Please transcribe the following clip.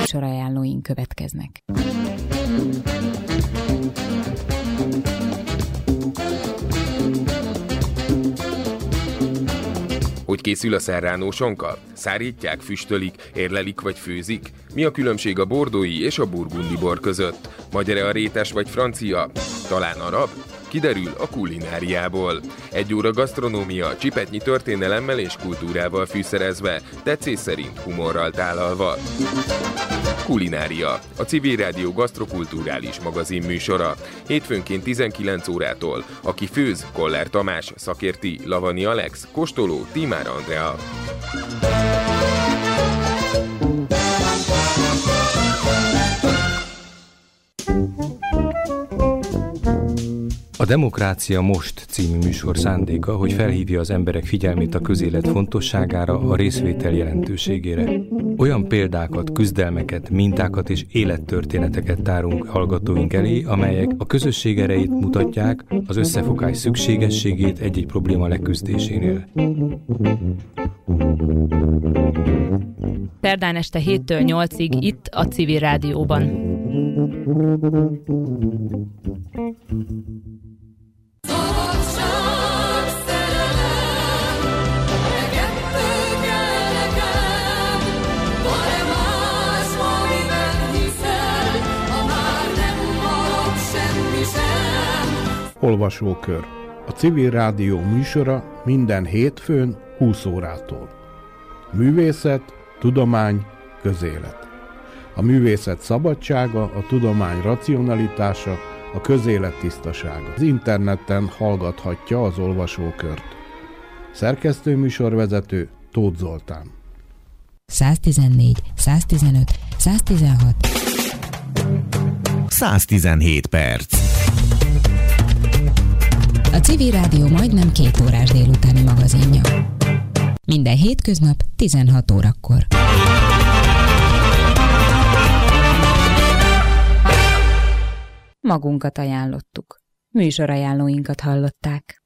műsorajánlóink következnek. Hogy készül a serrano sonka? Szárítják, füstölik, érlelik vagy főzik? Mi a különbség a bordói és a burgundi bor között? Magyar-e a rétes vagy francia? Talán arab? Kiderül a kulináriából. 1 óra gasztronómia, csipetnyi történelemmel és kultúrával fűszerezve, tetszés szerint humorral tálalva. Kulinária, a Civil Rádió gasztrokulturális magazin műsora. Hétfőnként 19 órától. Aki főz, Koller Tamás, szakérti, Lavani Alex, kóstoló, Tímár Andrea. A Demokrácia Most című műsor szándéka, hogy felhívja az emberek figyelmét a közélet fontosságára, a részvétel jelentőségére. Olyan példákat, küzdelmeket, mintákat és élettörténeteket tárunk hallgatóink elé, amelyek a közösség erejét mutatják, az összefogás szükségességét egy-egy probléma leküzdésénél. Szerdán este 7-től 8-ig itt a Civil Rádióban. Olvasókör. A Civil Rádió műsora minden hétfőn 20 órától. Művészet, tudomány, közélet. A művészet szabadsága, a tudomány racionalitása, a közélet tisztasága. Az interneten hallgathatja az olvasókört. Szerkesztő műsorvezető Tóth Zoltán. 114, 115, 116. 117 perc. A Civil Rádió majdnem 2 órás délutáni magazinja. Minden hétköznap 16 órakor. Magunkat ajánlottuk. Műsorajánlóinkat hallották.